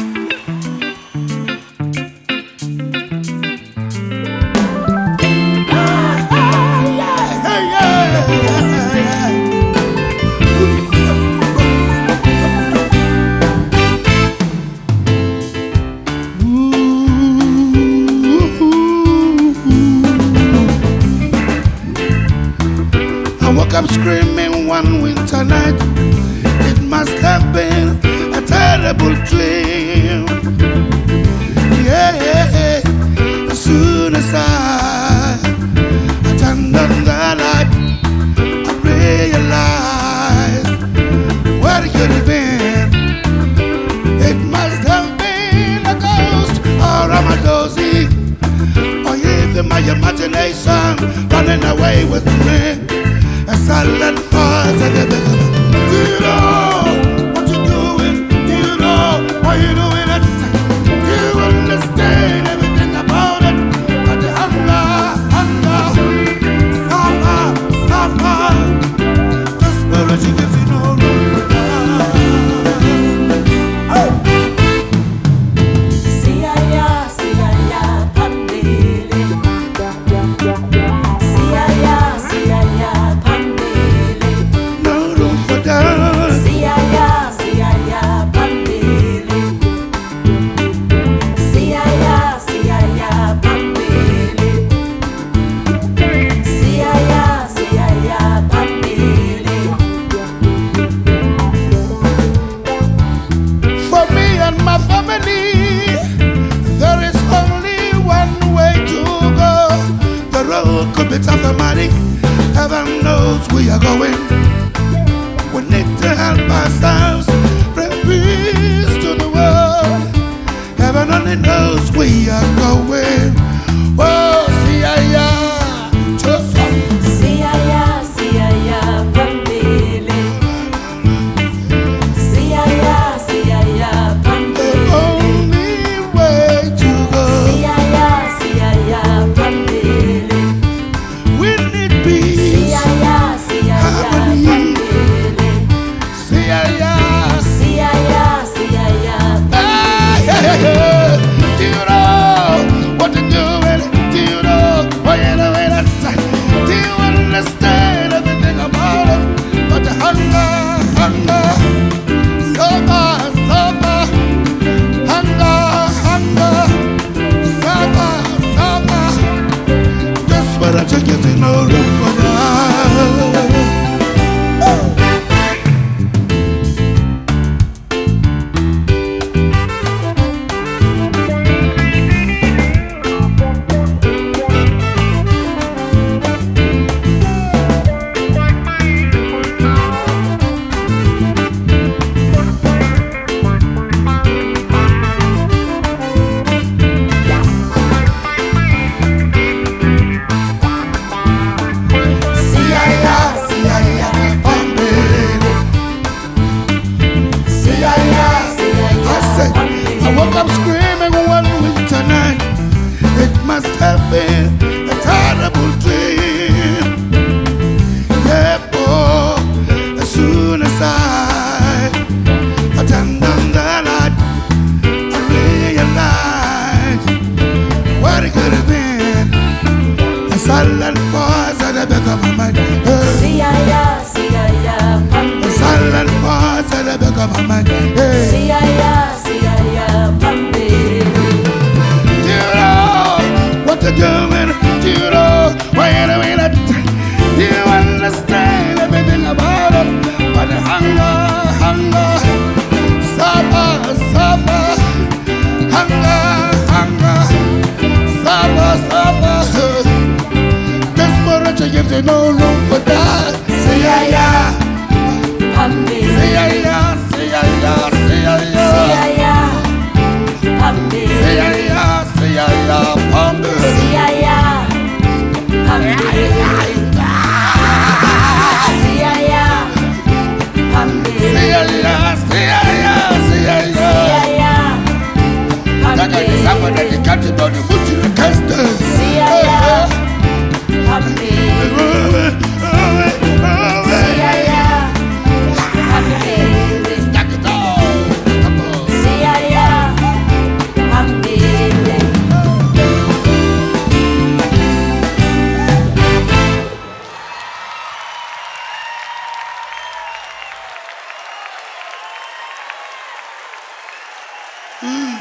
I woke up screaming one winter night. It must have been a terrible dream. Yeah, as soon as I turned on the light, I realized where it could have been. It must have been a ghost or a Madozi, or even my imagination running away with me. A silent voice at the back. Do you know what you're doing? Do you know why you're doing it? Do you understand everything about it? But the hunger, suffer, desperation gives you no room to die. Siaya, pandele. Siaya, pandele. No room for doubt. Siaya, pandele. Siaya, pandele. Siaya, pandele. For me and my family, there is only one way to go. The road could be tough and muddy. Heaven knows we are going. We need to help ourselves, bring peace to the world. Heaven only knows we are going. Oh, see, just Siaya, pandele. Siaya, the pandele. only way to go. Siaya, pandele. We need peace. Siaya, Harmony. pandele. Siaya. Siaya, Hey, do you know what you're doing? Do you know what you're doing? Do you understand everything about it? But the hunger, suffer, hunger, suffer. That's what I just get to know room for that. I woke up screaming one winter night. It must have been a terrible dream. Yeah, boy, as soon as I turned on the light, I realized what it could have been. A silent voice at the back of my mind. Siaya, A pandele. silent voice at the back of my mind. Hey. Siaya, pandele. Mm.